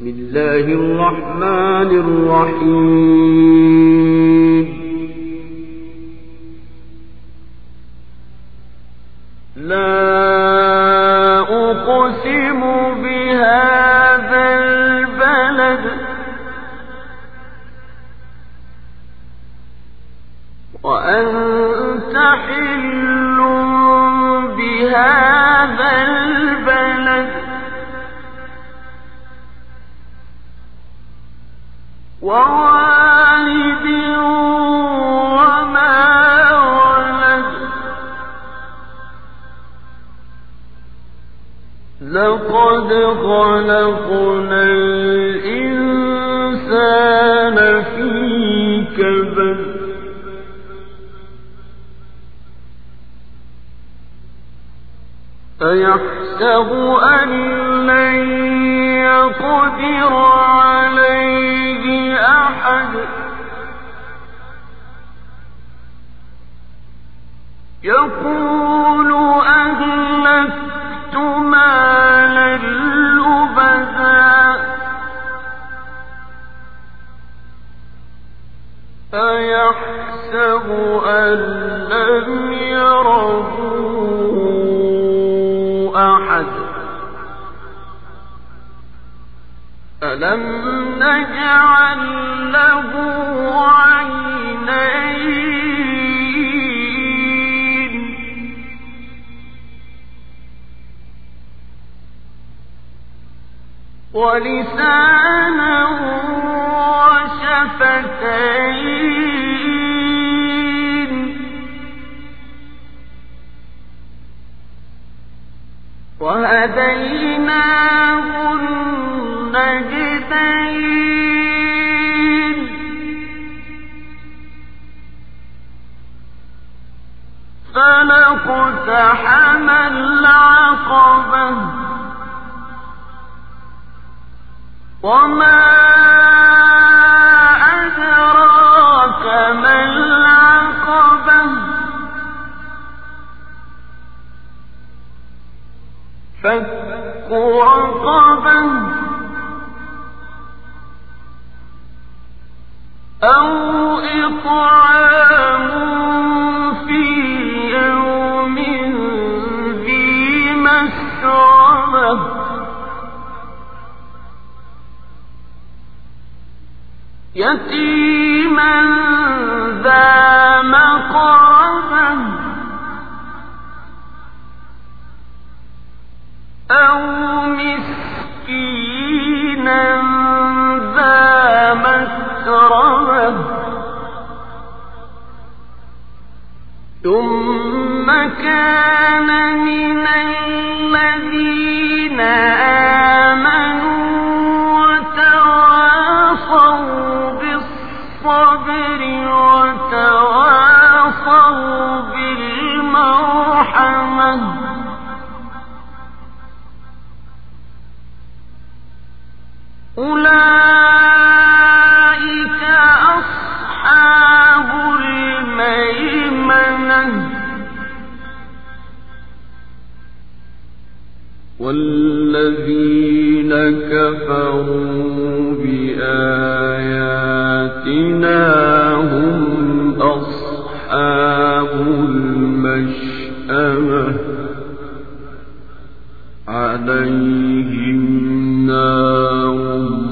بسم الله الرحمن الرحيم لا أقسم بهذا البلد وأنت حل بهذا البلد ووالد وما ولد لقد خلقنا الإنسان في كبد أيحسب أن لن يقدر عليه أحد يقول أهلكت مالا لبدا أيحسب أن لم يره أحد ألم نجعل له عينين ولسانا وشفتين وهديناه النجدين فلاقتحم العقبة وما أدراك ما العقبة فك رقبة أو إطعام في يوم ذي مسغبة يتيما ذا مقربة أو مسكينا ذا متربة ثم كان من الذين آمنوا وتواصوا بالصبر وتواصوا بالمرحمة أولئك أصحاب الميمنة والذين كفروا بآياتنا هم أصحاب المشأمة عليهم نار